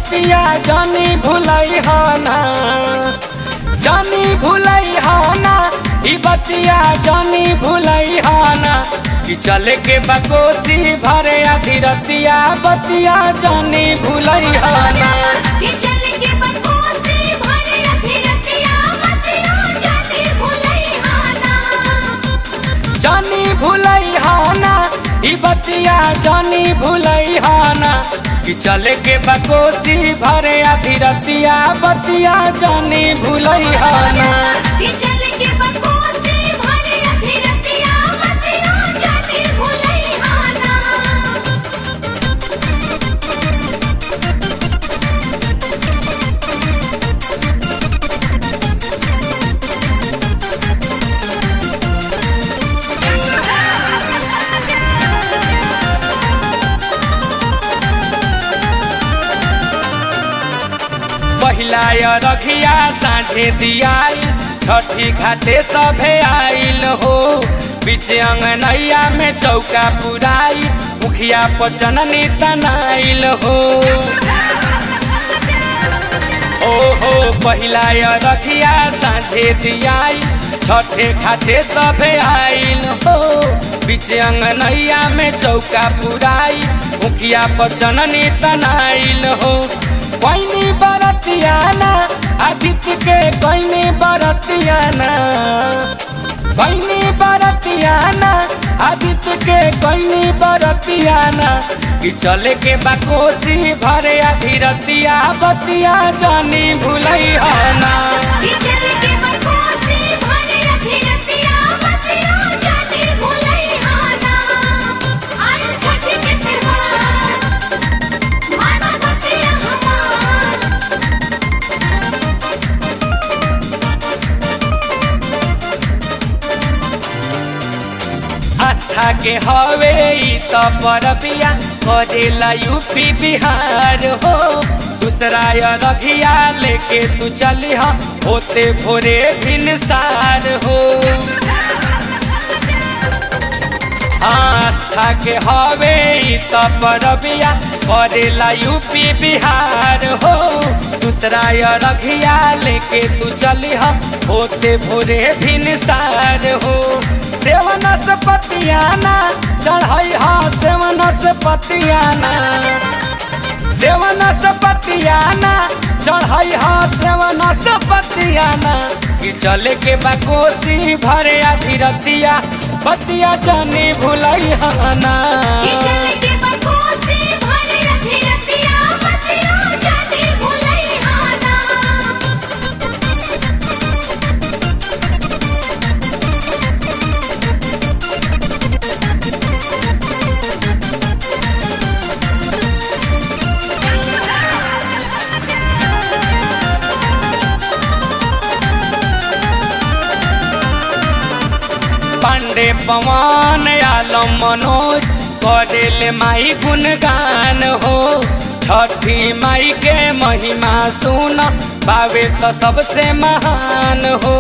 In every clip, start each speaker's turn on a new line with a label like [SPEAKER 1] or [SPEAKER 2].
[SPEAKER 1] बतिया जानी भुलई हो ना, जानी भुलई हो ना, ई बतिया जानी भुलई हो ना, कि चले के बकोसी भरे आधी रतिया बतिया जानी भुलई हो ना,
[SPEAKER 2] कि चले के बकोसी भरे आधी रतिया बतिया जानी भुलई हो ना,
[SPEAKER 1] जानी भुलई हो ना, ई बतिया जानी भुलई हो ना, कि चले के बकोसी भरे आधी रतिया बतिया जानी भुलई हो ना,
[SPEAKER 2] कि चले के बकोसी भरे आधी रतिया बतिया जानी भुलई हो ना।
[SPEAKER 1] पहिला रखिया साझे दियाई छठी घाटे सभे आइल हो, बीच अंगनैया में चौका पुराई मुखिया पचननी तनाइल हो। ओहो पहिला रखिया साझे दियाई छठे घाटे सभे आइल हो, बीच अंगनैया में चौका पुराई मुखिया पचननी तनाइल हो। कोइनी बरतियाना आदित्य के कोइनी बरतियाना, कोइनी बरतियाना आदित्य के कोइनी बरतियाना, कि चले के बकोसी भरे आधी रतिया बतिया जानी भुलई हो ना,
[SPEAKER 2] कि चले के बकोसी भरे आधी रतिया बतिया जानी भुलई हो ना। आइल छठी के त्योहार माना बतिया हमार,
[SPEAKER 1] आस्था के हवे ई त परबिया करेला यूपी बिहार हो, दूसरा रघिया लेके तू चली हा होते भोरे भिनसार हो। आस्था के हवे ई त परबिया करेला यूपी बिहार हो, दूसरा रघिया लेके तू चली हा होते भोरे भिनसार हो। सेवनस पतियाना चढ़ई हा सेवनस पतियाना, सेवनस पतियाना चढ़ई हा सेवनस पतियाना, कि चले के बकोसी भरे आधी रतिया बतिया जानी भुलई हो ना,
[SPEAKER 2] कि चले के बकोसी भरे आधी रतिया बतिया जानी भुलई हो ना।
[SPEAKER 1] पांडे पवन आलम मनोज करेले माई गुणगान हो, छठी माई के महिमा सुन पावे तो सबसे महान हो।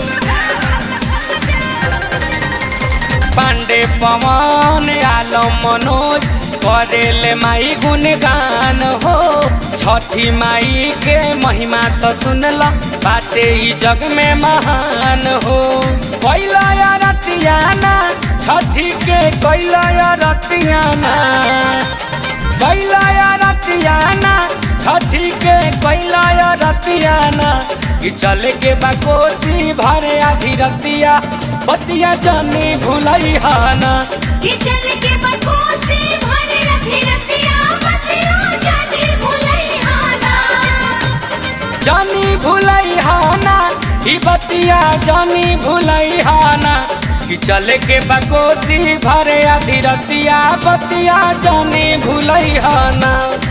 [SPEAKER 1] पांडे पवन आलम मनोज करेले माई गुणगान हो, छठी माई के महिमा तो सुनला बाटे ई जग में महान हो। कैला रतियाना छठी के कैला रतियाना, कैला रतियाना छठी के कैला रतियाना, कि चले के बकोसी भरे आधी रतिया बतिया जानी भुलई हो ना,
[SPEAKER 2] कि चले के बकोसी भरे आधी रतिया बतिया जानी भुलई हो ना,
[SPEAKER 1] जानी भुलई हो ना, ई बतिया जानी भुलई हो ना, कि चले के बकोसी भरे आधी रतिया बतिया जानी भुलई हो ना।